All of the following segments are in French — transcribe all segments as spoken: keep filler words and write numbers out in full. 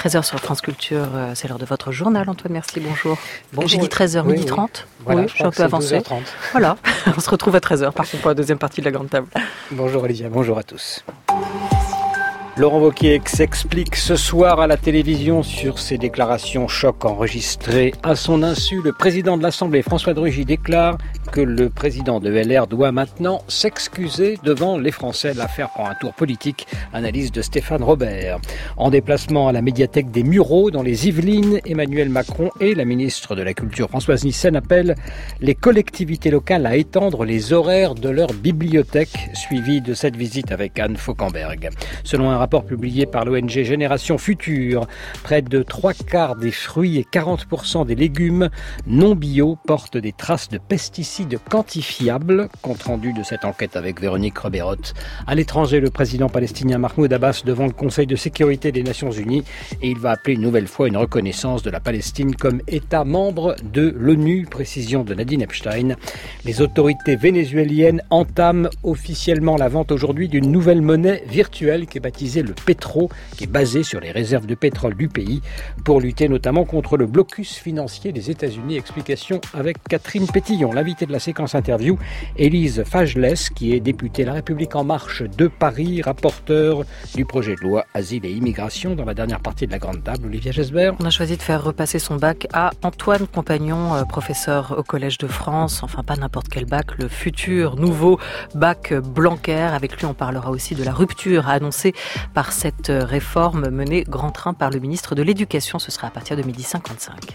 treize heures sur France Culture, c'est l'heure de votre journal. Antoine Mercier, bonjour. Bonjour. J'ai dit treize heures, oui, midi oui. trente. Voilà, oui, je suis un peu avancé. douze heures trente. Voilà, on se retrouve à treize heures, par contre, pour la deuxième partie de la grande table. Bonjour Olivia, bonjour à tous. Laurent Wauquiez s'explique ce soir à la télévision sur ses déclarations choc enregistrées à son insu. Le président de l'Assemblée, François de Rugy, déclare que le président de L R doit maintenant s'excuser devant les Français. L'affaire prend un tour politique. Analyse de Stéphane Robert. En déplacement à la médiathèque des Mureaux dans les Yvelines, Emmanuel Macron et la ministre de la Culture, Françoise Nyssen, appellent les collectivités locales à étendre les horaires de leur bibliothèque. Suivi de cette visite avec Anne Fauquemberg. Selon un rapport publié par l'O N G Génération Future, près de trois quarts des fruits et quarante pour cent des légumes non bio portent des traces de pesticides quantifiables. Compte rendu de cette enquête avec Véronique Reberotte. À l'étranger, le président palestinien Mahmoud Abbas devant le Conseil de sécurité des Nations Unies et il va appeler une nouvelle fois une reconnaissance de la Palestine comme État membre de l'ONU. Précision de Nadine Epstein. Les autorités vénézuéliennes entament officiellement la vente aujourd'hui d'une nouvelle monnaie virtuelle qui est baptisée le Petro, qui est basée sur les réserves de pétrole du pays pour lutter notamment contre le blocus financier des États-Unis. Explication avec Catherine Pétillon. L'invitée de la séquence interview, Élise Fagelès, qui est députée La République En Marche de Paris, rapporteure du projet de loi Asile et Immigration dans la dernière partie de la grande table. Olivier Gesbert. On a choisi de faire repasser son bac à Antoine Compagnon, euh, professeur au Collège de France. Enfin, pas n'importe quel bac, le futur nouveau bac Blanquer. Avec lui, on parlera aussi de la rupture annoncée par cette réforme menée grand train par le ministre de l'Éducation. Ce sera à partir de midi cinquante-cinq.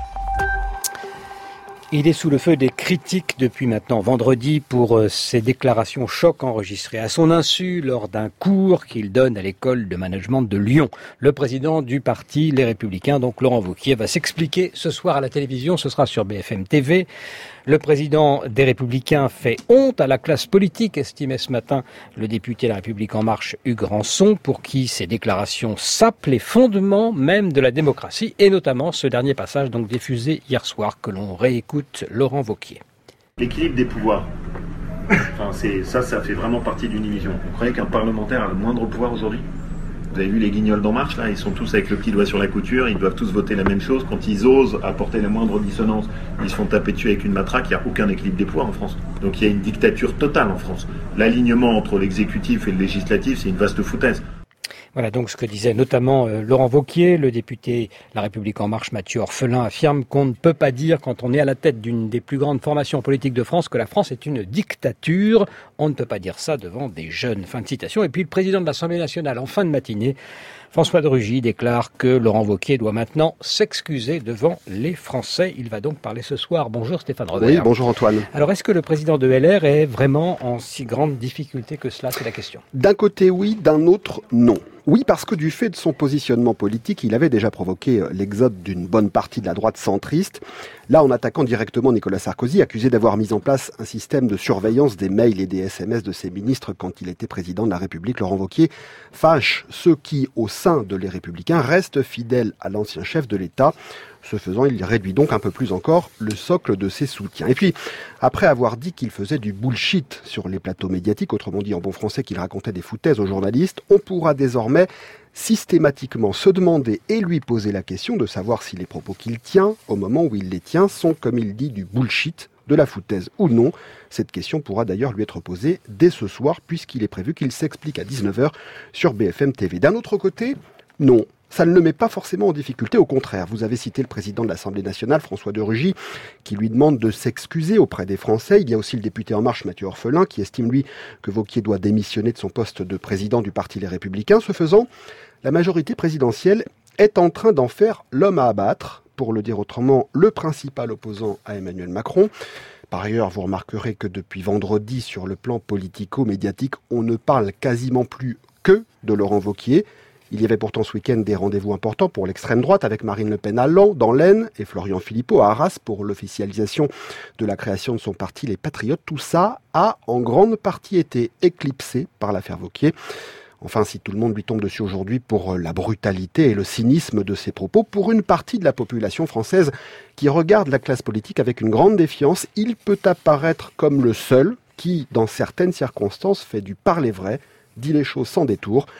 Il est sous le feu des critiques depuis maintenant vendredi pour ses déclarations choc enregistrées à son insu lors d'un cours qu'il donne à l'école de management de Lyon. Le président du parti Les Républicains, donc Laurent Wauquiez, va s'expliquer ce soir à la télévision. Ce sera sur B F M T V. Le président des Républicains fait honte à la classe politique, estimait ce matin le député La République En Marche, Hugues Rançon, pour qui ces déclarations sapent les fondements même de la démocratie, et notamment ce dernier passage donc diffusé hier soir que l'on réécoute Laurent Wauquiez. L'équilibre des pouvoirs. Enfin, c'est, ça, ça fait vraiment partie d'une illusion. Vous croyez qu'un parlementaire a le moindre pouvoir aujourd'hui ? Vous avez vu les guignols d'En Marche, là, ils sont tous avec le petit doigt sur la couture, ils doivent tous voter la même chose. Quand ils osent apporter la moindre dissonance, ils se font taper dessus avec une matraque, il n'y a aucun équilibre des pouvoirs en France. Donc il y a une dictature totale en France. L'alignement entre l'exécutif et le législatif, c'est une vaste foutaise. Voilà donc ce que disait notamment euh, Laurent Wauquiez, le député La République En Marche, Mathieu Orphelin, affirme qu'on ne peut pas dire, quand on est à la tête d'une des plus grandes formations politiques de France, que la France est une dictature. On ne peut pas dire ça devant des jeunes. Fin de citation. Et puis le président de l'Assemblée nationale, en fin de matinée, François de Rugy, déclare que Laurent Wauquiez doit maintenant s'excuser devant les Français. Il va donc parler ce soir. Bonjour Stéphane Robert. Oui, bonjour Antoine. Alors est-ce que le président de L R est vraiment en si grande difficulté que cela? C'est la question. D'un côté oui, d'un autre non. Oui, parce que du fait de son positionnement politique, il avait déjà provoqué l'exode d'une bonne partie de la droite centriste. Là, en attaquant directement Nicolas Sarkozy, accusé d'avoir mis en place un système de surveillance des mails et des S M S de ses ministres quand il était président de la République, Laurent Wauquiez fâche ceux qui, au sein de Les Républicains, restent fidèles à l'ancien chef de l'État. Ce faisant, il réduit donc un peu plus encore le socle de ses soutiens. Et puis, après avoir dit qu'il faisait du bullshit sur les plateaux médiatiques, autrement dit en bon français qu'il racontait des foutaises aux journalistes, on pourra désormais systématiquement se demander et lui poser la question de savoir si les propos qu'il tient, au moment où il les tient, sont, comme il dit, du bullshit, de la foutaise ou non. Cette question pourra d'ailleurs lui être posée dès ce soir, puisqu'il est prévu qu'il s'explique à dix-neuf heures sur B F M T V. D'un autre côté, non. Ça ne le met pas forcément en difficulté, au contraire. Vous avez cité le président de l'Assemblée nationale, François de Rugy, qui lui demande de s'excuser auprès des Français. Il y a aussi le député En Marche, Mathieu Orphelin, qui estime, lui, que Wauquiez doit démissionner de son poste de président du parti Les Républicains. Ce faisant, la majorité présidentielle est en train d'en faire l'homme à abattre, pour le dire autrement, le principal opposant à Emmanuel Macron. Par ailleurs, vous remarquerez que depuis vendredi, sur le plan politico-médiatique, on ne parle quasiment plus que de Laurent Wauquiez. Il y avait pourtant ce week-end des rendez-vous importants pour l'extrême droite avec Marine Le Pen à Laon, dans l'Aisne, et Florian Philippot à Arras pour l'officialisation de la création de son parti Les Patriotes. Tout ça a en grande partie été éclipsé par l'affaire Wauquiez. Enfin, si tout le monde lui tombe dessus aujourd'hui pour la brutalité et le cynisme de ses propos, pour une partie de la population française qui regarde la classe politique avec une grande défiance, il peut apparaître comme le seul qui, dans certaines circonstances, fait du parler vrai, dit les choses sans détour.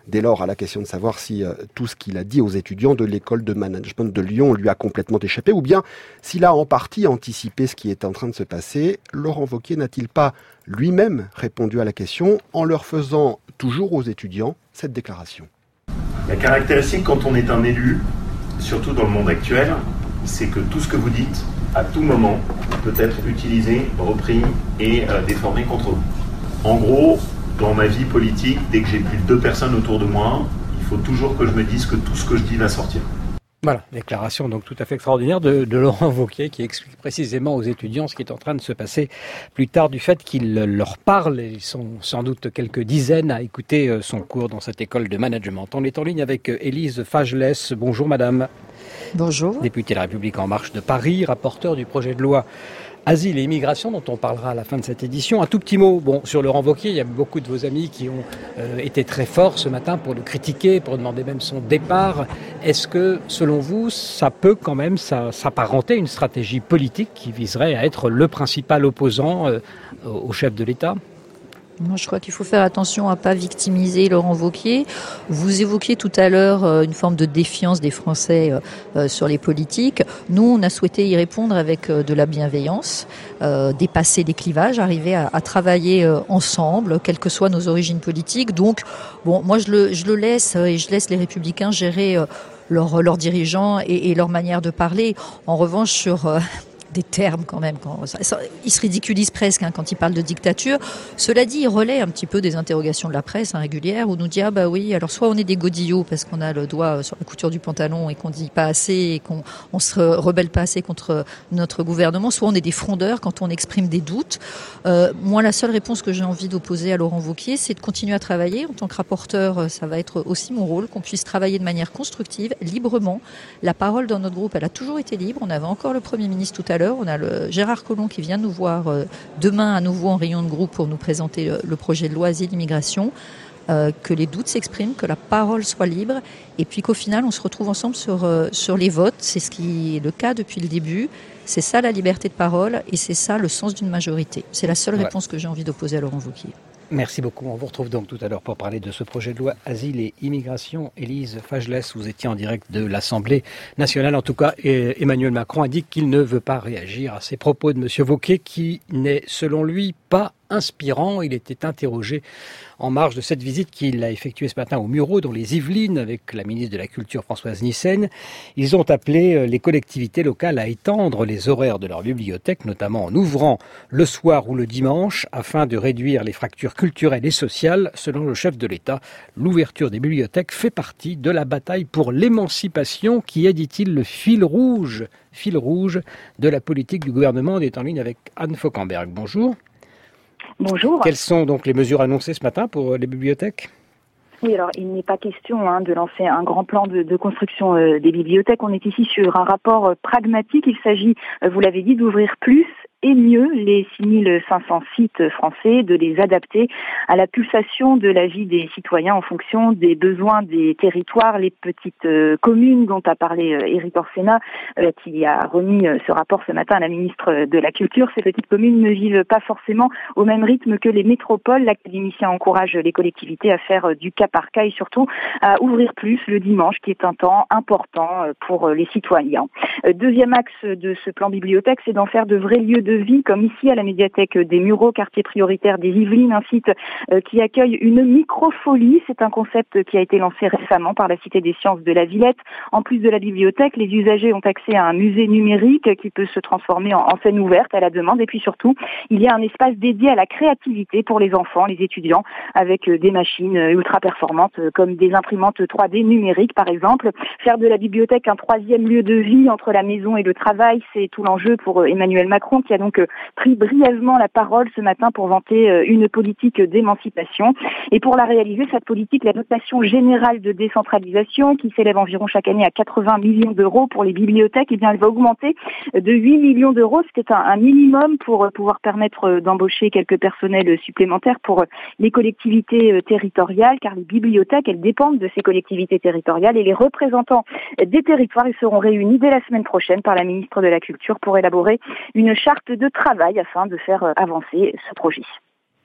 Dès lors, à la question de savoir si euh, tout ce qu'il a dit aux étudiants de l'école de management de Lyon lui a complètement échappé, ou bien s'il a en partie anticipé ce qui est en train de se passer, Laurent Wauquiez n'a-t-il pas lui-même répondu à la question en leur faisant toujours aux étudiants cette déclaration? La caractéristique quand on est un élu, surtout dans le monde actuel, c'est que tout ce que vous dites, à tout moment, peut être utilisé, repris et euh, déformé contre vous. En gros, dans ma vie politique, dès que j'ai plus de deux personnes autour de moi, il faut toujours que je me dise que tout ce que je dis va sortir. Voilà, déclaration donc tout à fait extraordinaire de, de Laurent Wauquiez qui explique précisément aux étudiants ce qui est en train de se passer plus tard du fait qu'il leur parle. Ils sont sans doute quelques dizaines à écouter son cours dans cette école de management. On est en ligne avec Élise Fagelès. Bonjour madame. Bonjour. Députée de la République En Marche de Paris, rapporteur du projet de loi Asile et immigration dont on parlera à la fin de cette édition. Un tout petit mot bon, sur Laurent Wauquiez. Il y a beaucoup de vos amis qui ont euh, été très forts ce matin pour le critiquer, pour demander même son départ. Est-ce que, selon vous, ça peut quand même ça, s'apparenter à une stratégie politique qui viserait à être le principal opposant euh, au chef de l'État ? Moi, je crois qu'il faut faire attention à ne pas victimiser Laurent Wauquiez. Vous évoquiez tout à l'heure euh, une forme de défiance des Français euh, sur les politiques. Nous, on a souhaité y répondre avec euh, de la bienveillance, euh, dépasser les clivages, arriver à, à travailler euh, ensemble, quelles que soient nos origines politiques. Donc, bon, moi, je le, je le laisse euh, et je laisse les Républicains gérer euh, leurs leurs dirigeants et, et leur manière de parler. En revanche, sur... Euh, des termes quand même. Quand, ça, ça, il se ridiculise presque hein, quand il parle de dictature. Cela dit, il relaie un petit peu des interrogations de la presse hein, régulières où on nous dit « Ah bah oui, alors soit on est des godillots parce qu'on a le doigt sur la couture du pantalon et qu'on dit pas assez et qu'on on se rebelle pas assez contre notre gouvernement, soit on est des frondeurs quand on exprime des doutes. Euh, » Moi, la seule réponse que j'ai envie d'opposer à Laurent Wauquiez, c'est de continuer à travailler. En tant que rapporteur, ça va être aussi mon rôle, qu'on puisse travailler de manière constructive, librement. La parole dans notre groupe, elle a toujours été libre. On avait encore le Premier ministre tout à l'heure. On a le Gérard Collomb qui vient nous voir euh, demain à nouveau en réunion de groupe pour nous présenter le, le projet de loi Asile Immigration. Euh, que les doutes s'expriment, que la parole soit libre et puis qu'au final on se retrouve ensemble sur, euh, sur les votes. C'est ce qui est le cas depuis le début. C'est ça la liberté de parole et c'est ça le sens d'une majorité. C'est la seule ouais. réponse que j'ai envie d'opposer à Laurent Wauquiez. Merci beaucoup. On vous retrouve donc tout à l'heure pour parler de ce projet de loi Asile et Immigration. Élise Fagelès, vous étiez en direct de l'Assemblée nationale. En tout cas, Emmanuel Macron indique qu'il ne veut pas réagir à ces propos de M. Wauquiez qui n'est, selon lui, pas inspirant. Il était interrogé en marge de cette visite qu'il a effectuée ce matin au Mureau, dans les Yvelines, avec la ministre de la Culture Françoise Nyssen. Ils ont appelé les collectivités locales à étendre les horaires de leur bibliothèque, notamment en ouvrant le soir ou le dimanche, afin de réduire les fractures culturelles et sociales. Selon le chef de l'État, l'ouverture des bibliothèques fait partie de la bataille pour l'émancipation, qui est, dit-il, le fil rouge, fil rouge de la politique du gouvernement. On est en ligne avec Anne Fauquemberg. Bonjour. Bonjour. Quelles sont donc les mesures annoncées ce matin pour les bibliothèques ? Oui, alors il n'est pas question hein, de lancer un grand plan de, de construction euh, des bibliothèques. On est ici sur un rapport euh, pragmatique. Il s'agit, euh, vous l'avez dit, d'ouvrir plus et mieux les six mille cinq cents sites français, de les adapter à la pulsation de la vie des citoyens en fonction des besoins des territoires, les petites euh, communes dont a parlé euh, Éric Orsenna, euh, qui a remis euh, ce rapport ce matin à la ministre de la Culture. Ces petites communes ne vivent pas forcément au même rythme que les métropoles. L'académicien encourage les collectivités à faire euh, du cas par cas et surtout à ouvrir plus le dimanche, qui est un temps important euh, pour euh, les citoyens. Euh, deuxième axe de ce plan bibliothèque, c'est d'en faire de vrais lieux de vie, comme ici à la médiathèque des Mureaux, quartier prioritaire des Yvelines, un site euh, qui accueille une microfolie. C'est un concept qui a été lancé récemment par la Cité des Sciences de la Villette. En plus de la bibliothèque, les usagers ont accès à un musée numérique qui peut se transformer en, en scène ouverte à la demande. Et puis surtout, il y a un espace dédié à la créativité pour les enfants, les étudiants, avec euh, des machines ultra performantes euh, comme des imprimantes trois D numériques par exemple. Faire de la bibliothèque un troisième lieu de vie entre la maison et le travail, c'est tout l'enjeu pour euh, Emmanuel Macron, qui a donc pris brièvement la parole ce matin pour vanter une politique d'émancipation. Et pour la réaliser, cette politique, la dotation générale de décentralisation, qui s'élève environ chaque année à quatre-vingts millions d'euros pour les bibliothèques, eh bien, elle va augmenter de huit millions d'euros. C'était un, un minimum pour pouvoir permettre d'embaucher quelques personnels supplémentaires pour les collectivités territoriales, car les bibliothèques, elles dépendent de ces collectivités territoriales et les représentants des territoires, ils seront réunis dès la semaine prochaine par la ministre de la Culture pour élaborer une charte de travail afin de faire avancer ce projet.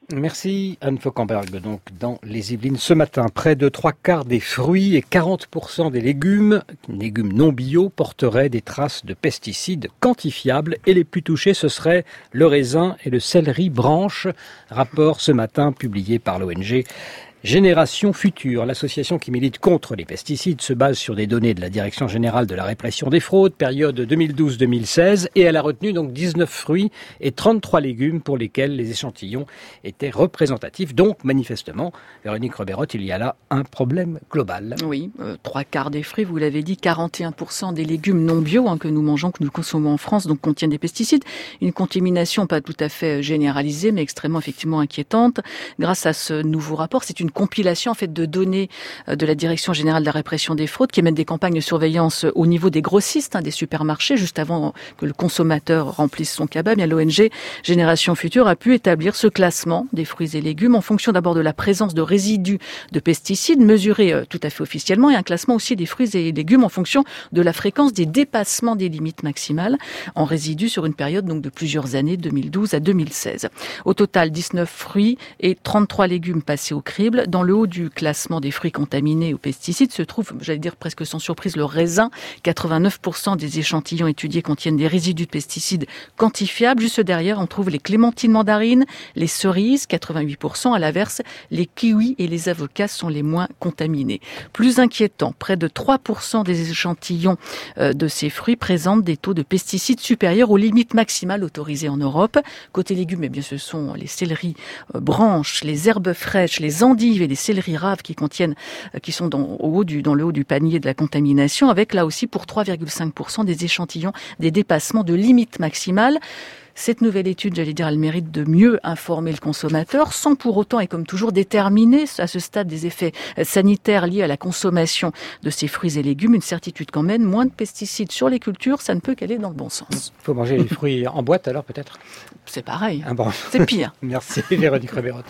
Merci Anne Fauquemberg. Donc dans les Yvelines ce matin, près de trois quarts des fruits et quarante pour cent des légumes, légumes non bio, porteraient des traces de pesticides quantifiables et les plus touchés ce seraient le raisin et le céleri branche. Rapport ce matin publié par l'O N G Génération Future. L'association qui milite contre les pesticides se base sur des données de la Direction générale de la répression des fraudes, période deux mille douze deux mille seize, et elle a retenu donc dix-neuf fruits et trente-trois légumes pour lesquels les échantillons étaient représentatifs. Donc, manifestement, Véronique Reberotte, il y a là un problème global. Oui, euh, trois quarts des fruits, vous l'avez dit, quarante et un pour cent des légumes non bio hein, que nous mangeons, que nous consommons en France, donc contiennent des pesticides. Une contamination pas tout à fait généralisée, mais extrêmement effectivement inquiétante. Grâce à ce nouveau rapport, c'est une compilation en fait de données de la Direction générale de la répression des fraudes qui mène des campagnes de surveillance au niveau des grossistes, hein, des supermarchés, juste avant que le consommateur remplisse son cabas. Bien, l'O N G Génération Future a pu établir ce classement des fruits et légumes en fonction d'abord de la présence de résidus de pesticides mesurés euh, tout à fait officiellement, et un classement aussi des fruits et légumes en fonction de la fréquence des dépassements des limites maximales en résidus sur une période donc de plusieurs années, deux mille douze à deux mille seize. Au total, dix-neuf fruits et trente-trois légumes passés au crible. Dans le haut du classement des fruits contaminés aux pesticides se trouve, j'allais dire presque sans surprise, le raisin. quatre-vingt-neuf pour cent des échantillons étudiés contiennent des résidus de pesticides quantifiables. Juste derrière, on trouve les clémentines mandarines, les cerises, quatre-vingt-huit pour cent. À l'inverse, les kiwis et les avocats sont les moins contaminés. Plus inquiétant, près de trois pour cent des échantillons de ces fruits présentent des taux de pesticides supérieurs aux limites maximales autorisées en Europe. Côté légumes, eh bien, ce sont les céleris branches, les herbes fraîches, les endives et les céleris raves qui contiennent, qui sont dans, au haut du, dans le haut du panier de la contamination, avec là aussi pour trois virgule cinq pour cent des échantillons des dépassements de limites maximales. Cette nouvelle étude, j'allais dire, elle mérite de mieux informer le consommateur, sans pour autant, et comme toujours, déterminer à ce stade des effets sanitaires liés à la consommation de ces fruits et légumes. Une certitude quand même, moins de pesticides sur les cultures, ça ne peut qu'aller dans le bon sens. Il faut manger les fruits en boîte alors peut-être ? C'est pareil, ah bon. C'est pire. Merci Véronique Reberotte.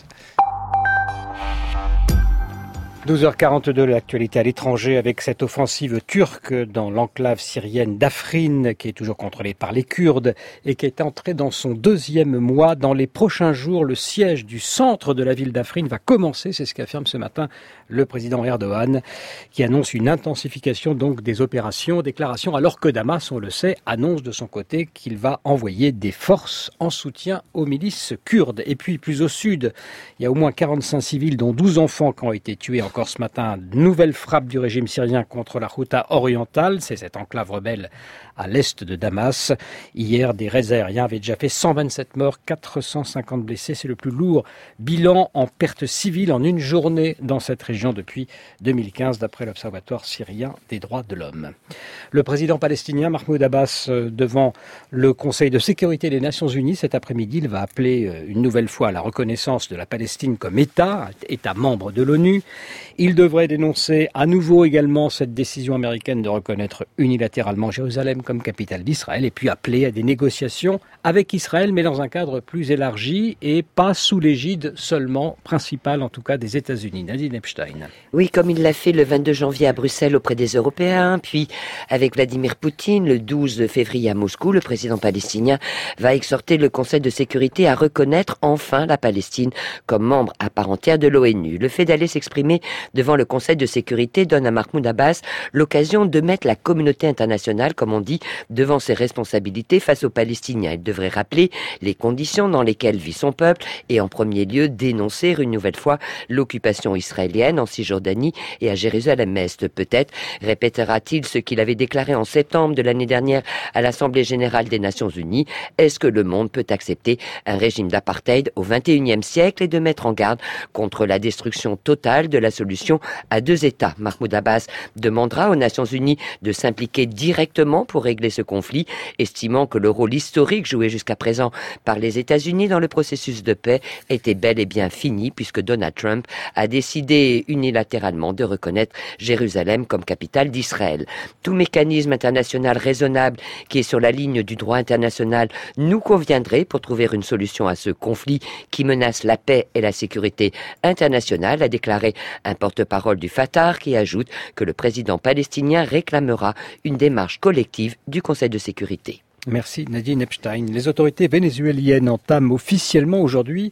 douze heures quarante-deux, l'actualité à l'étranger avec cette offensive turque dans l'enclave syrienne d'Afrin qui est toujours contrôlée par les Kurdes et qui est entrée dans son deuxième mois. Dans les prochains jours, le siège du centre de la ville d'Afrin va commencer, c'est ce qu'affirme ce matin le président Erdogan qui annonce une intensification donc des opérations, déclaration alors que Damas, on le sait, annonce de son côté qu'il va envoyer des forces en soutien aux milices kurdes. Et puis plus au sud, il y a au moins quarante-cinq civils dont douze enfants qui ont été tués en Encore ce matin, nouvelle frappe du régime syrien contre la Ghouta orientale, c'est cette enclave rebelle à l'est de Damas. Hier, des raids aériens avaient déjà fait cent vingt-sept morts, quatre cent cinquante blessés. C'est le plus lourd bilan en pertes civiles en une journée dans cette région depuis deux mille quinze, d'après l'Observatoire syrien des droits de l'homme. Le président palestinien Mahmoud Abbas, devant le Conseil de sécurité des Nations Unies, cet après-midi, il va appeler une nouvelle fois à la reconnaissance de la Palestine comme État, État membre de l'ONU. Il devrait dénoncer à nouveau également cette décision américaine de reconnaître unilatéralement Jérusalem comme capitale d'Israël et puis appeler à des négociations avec Israël, mais dans un cadre plus élargi et pas sous l'égide seulement principale, en tout cas des États-Unis. Nadine Epstein. Oui, comme il l'a fait le vingt-deux janvier à Bruxelles auprès des Européens, puis avec Vladimir Poutine le douze février à Moscou, le président palestinien va exhorter le Conseil de sécurité à reconnaître enfin la Palestine comme membre à part entière de l'ONU. Le fait d'aller s'exprimer devant le Conseil de sécurité donne à Mahmoud Abbas l'occasion de mettre la communauté internationale, comme on dit, devant ses responsabilités face aux Palestiniens. Il devrait rappeler les conditions dans lesquelles vit son peuple et en premier lieu dénoncer une nouvelle fois l'occupation israélienne en Cisjordanie et à Jérusalem-Est. Peut-être répétera-t-il ce qu'il avait déclaré en septembre de l'année dernière à l'Assemblée générale des Nations unies. Est-ce que le monde peut accepter un régime d'apartheid au vingt et unième siècle et de mettre en garde contre la destruction totale de la solution à deux États? Mahmoud Abbas demandera aux Nations unies de s'impliquer directement pour régler ce conflit, estimant que le rôle historique joué jusqu'à présent par les États-Unis dans le processus de paix était bel et bien fini puisque Donald Trump a décidé unilatéralement de reconnaître Jérusalem comme capitale d'Israël. Tout mécanisme international raisonnable qui est sur la ligne du droit international nous conviendrait pour trouver une solution à ce conflit qui menace la paix et la sécurité internationale, a déclaré un porte-parole du Fatah qui ajoute que le président palestinien réclamera une démarche collective du Conseil de sécurité. Merci Nadine Epstein. Les autorités vénézuéliennes entament officiellement aujourd'hui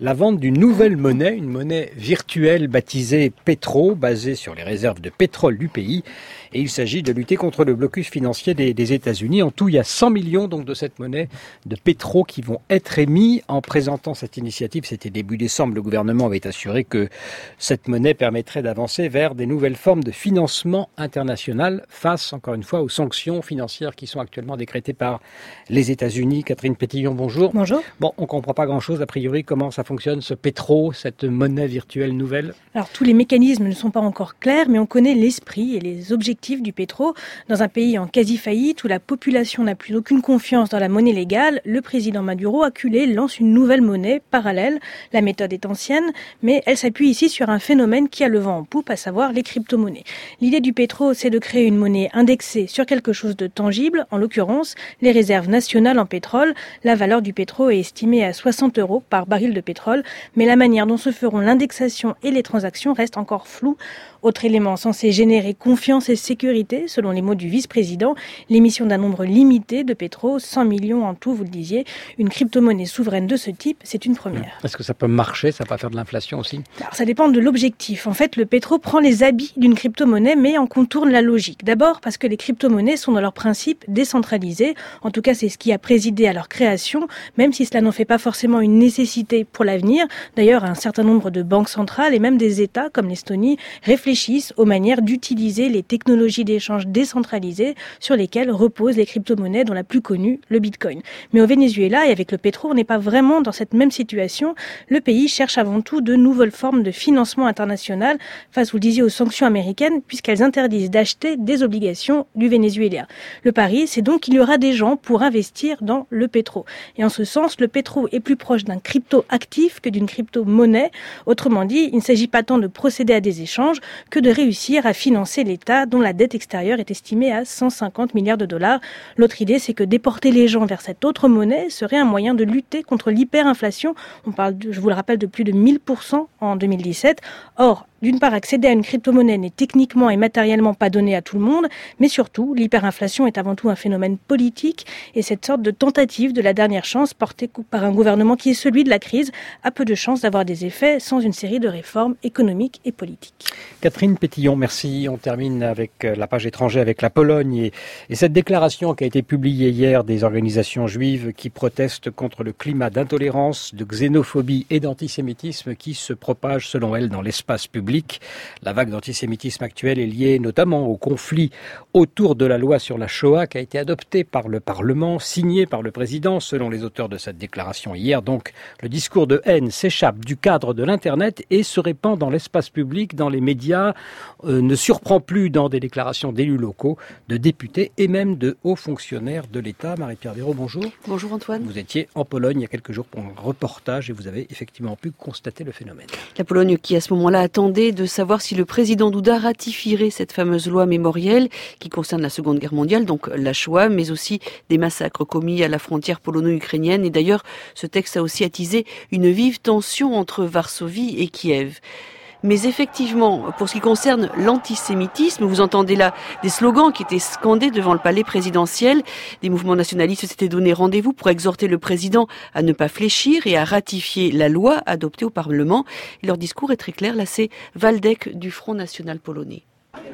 la vente d'une nouvelle monnaie, une monnaie virtuelle baptisée Petro, basée sur les réserves de pétrole du pays. Et il s'agit de lutter contre le blocus financier des, des États-Unis. En tout, il y a cent millions donc de cette monnaie de Petro qui vont être émis. En présentant cette initiative, c'était début décembre, le gouvernement avait assuré que cette monnaie permettrait d'avancer vers des nouvelles formes de financement international face, encore une fois, aux sanctions financières qui sont actuellement décrétées par les États-Unis. Catherine Pétillon, bonjour. Bonjour. Bon, on comprend pas grand-chose, a priori, comment ça fonctionne, ce Petro, cette monnaie virtuelle nouvelle. Alors, tous les mécanismes ne sont pas encore clairs, mais on connaît l'esprit et les objectifs du Petro. Dans un pays en quasi-faillite où la population n'a plus aucune confiance dans la monnaie légale, le président Maduro, acculé, lance une nouvelle monnaie parallèle. La méthode est ancienne, mais elle s'appuie ici sur un phénomène qui a le vent en poupe, à savoir les crypto-monnaies. L'idée du Petro, c'est de créer une monnaie indexée sur quelque chose de tangible, en l'occurrence les réserves nationales en pétrole. La valeur du Petro est estimée à soixante euros par baril de pétrole, mais la manière dont se feront l'indexation et les transactions reste encore floue. Autre élément censé générer confiance et sécurité, selon les mots du vice-président, l'émission d'un nombre limité de Petro, cent millions en tout, vous le disiez. Une crypto-monnaie souveraine de ce type, c'est une première. Est-ce que ça peut marcher? Ça va pas faire de l'inflation aussi? Alors, ça dépend de l'objectif. En fait, le Petro prend les habits d'une crypto-monnaie, mais en contourne la logique. D'abord, parce que les crypto-monnaies sont dans leur principe décentralisées. En tout cas, c'est ce qui a présidé à leur création, même si cela n'en fait pas forcément une nécessité pour l'avenir. D'ailleurs, un certain nombre de banques centrales et même des États, comme l'Estonie, réfléchissent aux manières d'utiliser les technologies d'échange décentralisées sur lesquelles reposent les crypto-monnaies, dont la plus connue, le Bitcoin. Mais au Venezuela et avec le Petro, on n'est pas vraiment dans cette même situation. Le pays cherche avant tout de nouvelles formes de financement international face, vous le disiez, aux sanctions américaines, puisqu'elles interdisent d'acheter des obligations du Venezuela. Le pari, c'est donc qu'il y aura des gens pour investir dans le Petro. Et en ce sens, le Petro est plus proche d'un crypto-actif que d'une crypto-monnaie. Autrement dit, il ne s'agit pas tant de procéder à des échanges que de réussir à financer l'État dont la dette extérieure est estimée à cent cinquante milliards de dollars. L'autre idée, c'est que déporter les gens vers cette autre monnaie serait un moyen de lutter contre l'hyperinflation. On parle, de, je vous le rappelle, de plus de mille pour cent en deux mille dix-sept. Or, d'une part, accéder à une crypto-monnaie n'est techniquement et matériellement pas donné à tout le monde, mais surtout, l'hyperinflation est avant tout un phénomène politique et cette sorte de tentative de la dernière chance portée par un gouvernement qui est celui de la crise a peu de chances d'avoir des effets sans une série de réformes économiques et politiques. Catherine Pétillon, merci. On termine avec la page étrangère, avec la Pologne et, et cette déclaration qui a été publiée hier des organisations juives qui protestent contre le climat d'intolérance, de xénophobie et d'antisémitisme qui se propage selon elles dans l'espace public. La vague d'antisémitisme actuelle est liée notamment au conflit autour de la loi sur la Shoah qui a été adoptée par le Parlement, signée par le président, selon les auteurs de cette déclaration hier. Donc, le discours de haine s'échappe du cadre de l'Internet et se répand dans l'espace public, dans les médias, euh, ne surprend plus dans des déclarations d'élus locaux, de députés et même de hauts fonctionnaires de l'État. Marie-Pierre Véraud, bonjour. Bonjour Antoine. Vous étiez en Pologne il y a quelques jours pour un reportage et vous avez effectivement pu constater le phénomène. La Pologne qui à ce moment-là attendait de savoir si le président Duda ratifierait cette fameuse loi mémorielle qui concerne la Seconde Guerre mondiale, donc la Shoah, mais aussi des massacres commis à la frontière polono-ukrainienne. Et d'ailleurs, ce texte a aussi attisé une vive tension entre Varsovie et Kiev. Mais effectivement, pour ce qui concerne l'antisémitisme, vous entendez là des slogans qui étaient scandés devant le palais présidentiel. Des mouvements nationalistes s'étaient donné rendez-vous pour exhorter le président à ne pas fléchir et à ratifier la loi adoptée au Parlement. Et leur discours est très clair. Là, c'est Waldek du Front National polonais.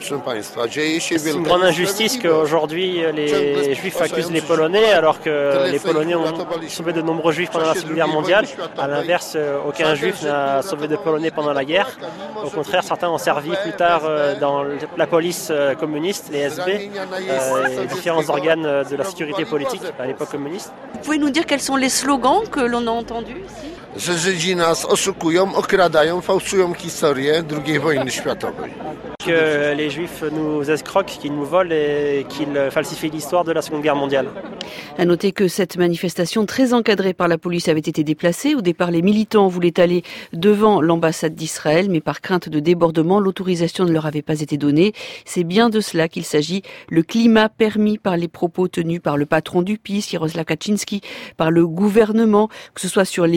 C'est une grande injustice qu'aujourd'hui les Juifs accusent les Polonais alors que les Polonais ont sauvé de nombreux Juifs pendant la Seconde Guerre mondiale. À l'inverse, aucun Juif n'a sauvé de Polonais pendant la guerre. Au contraire, certains ont servi plus tard dans la police communiste, les S B, euh, et différents organes de la sécurité politique à l'époque communiste. Vous pouvez nous dire quels sont les slogans que l'on a entendus ici ? Że Żydzi nas oszukują, okradają, fałszują historię drugiej wojny światowej. Que les Juifs nous escroquent, qu'ils nous volent et qu'ils falsifient l'histoire de la Seconde Guerre mondiale. À noter que cette manifestation très encadrée par la police avait été déplacée. Au départ, les militants voulaient aller devant l'ambassade d'Israël, mais par crainte de débordement, l'autorisation ne leur avait pas été donnée. C'est bien de cela qu'il s'agit. Le climat permis par les propos tenus par le patron du P I S, Jarosław Kaczyński, par le gouvernement, que ce soit sur les migrants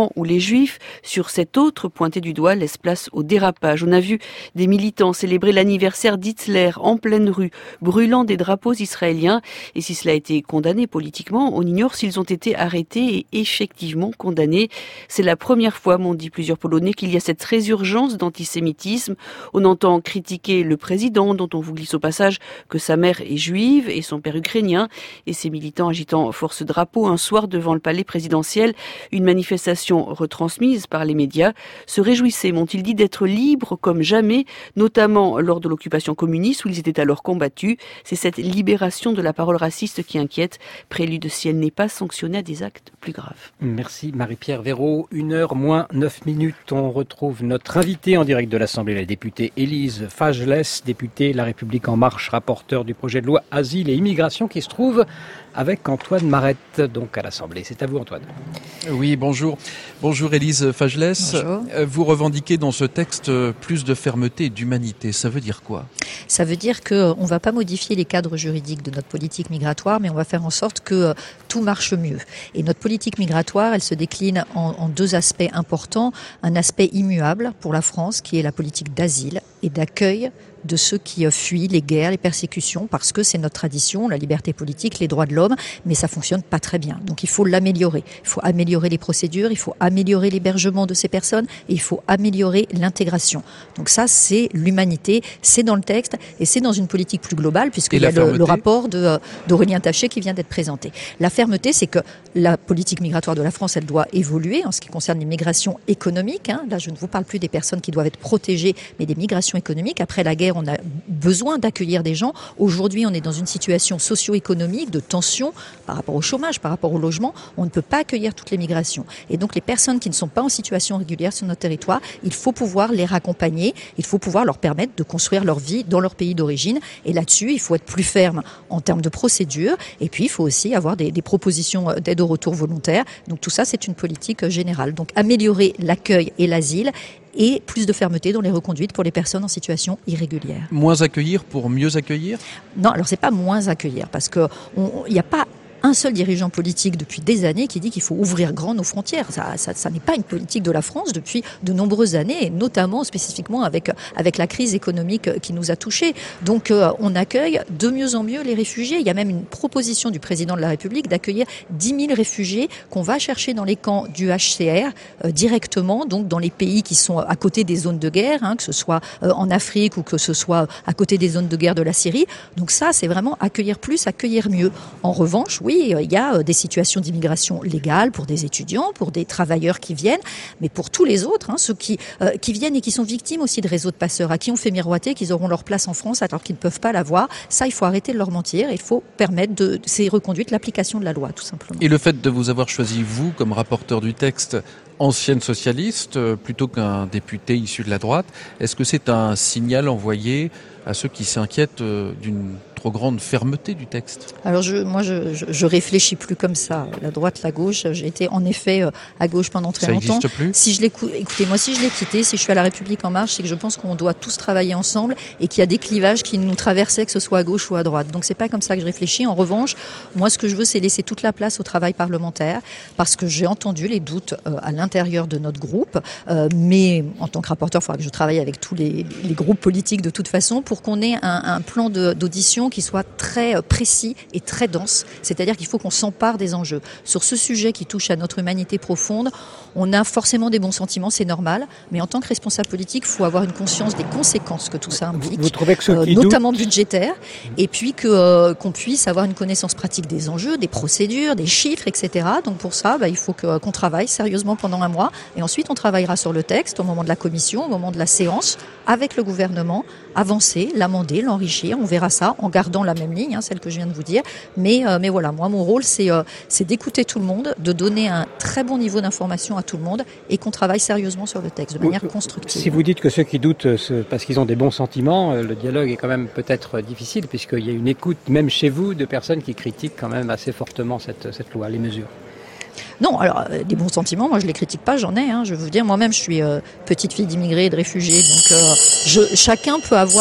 migrants ou les juifs. Sur cet autre, pointé du doigt, laisse place au dérapage. On a vu des militants célébrer l'anniversaire d'Hitler en pleine rue, brûlant des drapeaux israéliens. Et si cela a été condamné politiquement, on ignore s'ils ont été arrêtés et effectivement condamnés. C'est la première fois, m'ont dit plusieurs Polonais, qu'il y a cette résurgence d'antisémitisme. On entend critiquer le président, dont on vous glisse au passage que sa mère est juive et son père ukrainien, et ces militants agitant force drapeau un soir devant le palais présidentiel, une manifestation retransmise par les médias, se réjouissaient, m'ont-ils dit, d'être libres comme jamais, notamment lors de l'occupation communiste où ils étaient alors combattus. C'est cette libération de la parole raciste qui inquiète, prélude si elle n'est pas sanctionnée à des actes plus graves. Merci Marie-Pierre Véraud. Une heure moins neuf minutes, on retrouve notre invitée en direct de l'Assemblée, la députée Élise Fajlès, députée La République En Marche, rapporteure du projet de loi Asile et Immigration, qui se trouve avec Antoine Marette, donc à l'Assemblée. C'est à vous, Antoine. Oui, bonjour. Bonjour Élise Fajlès. Bonjour. Vous revendiquez dans ce texte plus de fermeté et d'humanité. Ça veut dire quoi ? Ça veut dire qu'on ne va pas modifier les cadres juridiques de notre politique migratoire, mais on va faire en sorte que tout marche mieux. Et notre politique migratoire, elle se décline en, en deux aspects importants. Un aspect immuable pour la France, qui est la politique d'asile et d'accueil de ceux qui fuient les guerres, les persécutions, parce que c'est notre tradition, la liberté politique, les droits de l'homme, mais ça fonctionne pas très bien. Donc il faut l'améliorer. Il faut améliorer les procédures, il faut améliorer l'hébergement de ces personnes et il faut améliorer l'intégration. Donc ça, c'est l'humanité, c'est dans le texte et c'est dans une politique plus globale, puisqu'il y a le, le rapport de, d'Aurélien Taché qui vient d'être présenté. La fermeté, c'est que la politique migratoire de la France, elle doit évoluer en ce qui concerne les migrations économiques. Hein. Là, je ne vous parle plus des personnes qui doivent être protégées, mais des migrations économiques. Après la guerre, on a besoin d'accueillir des gens. Aujourd'hui, on est dans une situation socio-économique de tension par rapport au chômage, par rapport au logement. On ne peut pas accueillir toutes les migrations. Et donc, les personnes qui ne sont pas en situation régulière sur notre territoire, il faut pouvoir les raccompagner. Il faut pouvoir leur permettre de construire leur vie dans leur pays d'origine. Et là-dessus, il faut être plus ferme en termes de procédure. Et puis, il faut aussi avoir des, des propositions d'aide au retour volontaire. Donc, tout ça, c'est une politique générale. Donc, améliorer l'accueil et l'asile et plus de fermeté dans les reconduites pour les personnes en situation irrégulière. Moins accueillir pour mieux accueillir ? Non, alors c'est pas moins accueillir, parce que il n'y a pas un seul dirigeant politique depuis des années qui dit qu'il faut ouvrir grand nos frontières. Ça, ça, ça n'est pas une politique de la France depuis de nombreuses années, et notamment spécifiquement avec avec la crise économique qui nous a touchés. Donc euh, on accueille de mieux en mieux les réfugiés. Il y a même une proposition du président de la République d'accueillir dix mille réfugiés qu'on va chercher dans les camps du H C R euh, directement, donc dans les pays qui sont à côté des zones de guerre, hein, que ce soit euh, en Afrique ou que ce soit à côté des zones de guerre de la Syrie. Donc ça, c'est vraiment accueillir plus, accueillir mieux. En revanche, oui, il y a des situations d'immigration légale pour des étudiants, pour des travailleurs qui viennent, mais pour tous les autres, hein, ceux qui, euh, qui viennent et qui sont victimes aussi de réseaux de passeurs, à qui on fait miroiter qu'ils auront leur place en France alors qu'ils ne peuvent pas l'avoir. Ça, il faut arrêter de leur mentir. Il faut permettre de, de ces reconduites, l'application de la loi, tout simplement. Et le fait de vous avoir choisi, vous, comme rapporteur du texte, ancienne socialiste, plutôt qu'un député issu de la droite, est-ce que c'est un signal envoyé à ceux qui s'inquiètent d'une trop grande fermeté du texte? Alors je, moi, je, je, je réfléchis plus comme ça. La droite, la gauche, j'ai été en effet à gauche pendant très ça longtemps. Ça n'existe plus? Si je l'écoute, écoutez, moi, si je l'ai quitté, si je suis à La République En Marche, c'est que je pense qu'on doit tous travailler ensemble et qu'il y a des clivages qui nous traversaient, que ce soit à gauche ou à droite. Donc c'est pas comme ça que je réfléchis. En revanche, moi, ce que je veux, c'est laisser toute la place au travail parlementaire, parce que j'ai entendu les doutes euh, à l'intérieur de notre groupe, euh, mais en tant que rapporteur, il faudra que je travaille avec tous les, les groupes politiques de toute façon pour qu'on ait un, un plan de, d'audition qui soit très précis et très dense. C'est-à-dire qu'il faut qu'on s'empare des enjeux. Sur ce sujet qui touche à notre humanité profonde, on a forcément des bons sentiments, c'est normal, mais en tant que responsable politique, il faut avoir une conscience des conséquences que tout ça implique, Vous trouvez que ceux qui euh, notamment doutent... budgétaires, et puis que, euh, qu'on puisse avoir une connaissance pratique des enjeux, des procédures, des chiffres, et cetera. Donc pour ça, bah, il faut que, qu'on travaille sérieusement pendant un mois, et ensuite on travaillera sur le texte au moment de la commission, au moment de la séance, avec le gouvernement, avancer, l'amender, l'enrichir. On verra ça en gardant la même ligne, hein, celle que je viens de vous dire. Mais, euh, mais voilà, moi, mon rôle, c'est, euh, c'est d'écouter tout le monde, de donner un très bon niveau d'information à tout le monde et qu'on travaille sérieusement sur le texte de manière constructive. Si vous dites que ceux qui doutent, parce qu'ils ont des bons sentiments, le dialogue est quand même peut-être difficile, puisqu'il y a une écoute, même chez vous, de personnes qui critiquent quand même assez fortement cette, cette loi, les mesures. Non, alors euh, des bons sentiments, moi je les critique pas, j'en ai. Hein, je veux dire, moi-même je suis euh, petite fille d'immigrés et de réfugiés, donc euh, je, chacun peut avoir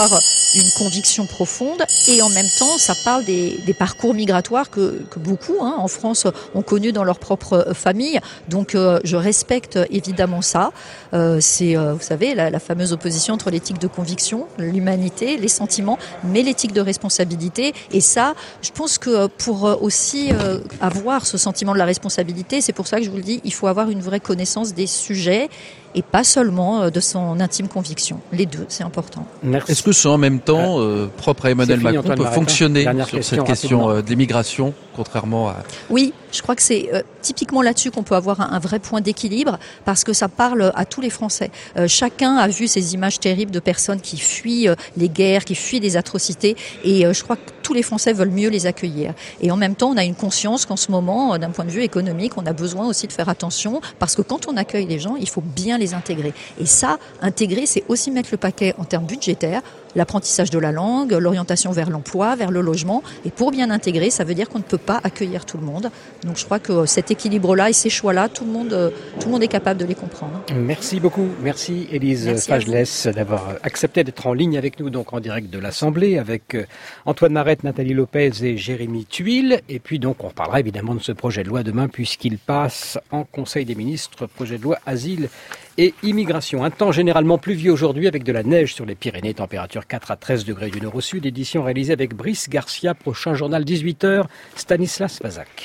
une conviction profonde et en même temps, ça parle des, des parcours migratoires que, que beaucoup hein, en France ont connus dans leur propre famille. Donc euh, je respecte évidemment ça. Euh, c'est, euh, vous savez, la, la fameuse opposition entre l'éthique de conviction, l'humanité, les sentiments, mais l'éthique de responsabilité. Et ça, je pense que pour aussi euh, avoir ce sentiment de la responsabilité, c'est pour ça que je vous le dis, il faut avoir une vraie connaissance des sujets et pas seulement de son intime conviction. Les deux, c'est important. Merci. Est-ce que ça, en même temps, euh, propre à Emmanuel Macron, peut Maratin, fonctionner sur question, cette question rapidement. de l'immigration, contrairement à... Oui, je crois que c'est euh, typiquement là-dessus qu'on peut avoir un, un vrai point d'équilibre, parce que ça parle à tous les Français. Euh, chacun a vu ces images terribles de personnes qui fuient euh, les guerres, qui fuient des atrocités, et euh, je crois que tous les Français veulent mieux les accueillir. Et en même temps, on a une conscience qu'en ce moment, d'un point de vue économique, on a besoin aussi de faire attention, parce que quand on accueille les gens, il faut bien les intégrer. Et ça, intégrer, c'est aussi mettre le paquet en termes budgétaires, l'apprentissage de la langue, l'orientation vers l'emploi, vers le logement. Et pour bien intégrer, ça veut dire qu'on ne peut pas accueillir tout le monde. Donc je crois que cet équilibre-là et ces choix-là, tout le monde, tout le monde est capable de les comprendre. Merci beaucoup. Merci Élise Fagelès d'avoir accepté d'être en ligne avec nous, donc en direct de l'Assemblée, avec Antoine Marette, Nathalie Lopez et Jérémy Tuile. Et puis donc on reparlera évidemment de ce projet de loi demain, puisqu'il passe en Conseil des ministres, projet de loi asile et immigration. Un temps généralement pluvieux aujourd'hui avec de la neige sur les Pyrénées, température quatre à treize degrés du nord au sud, édition réalisée avec Brice Garcia, prochain journal dix-huit heures, Stanislas Vazak.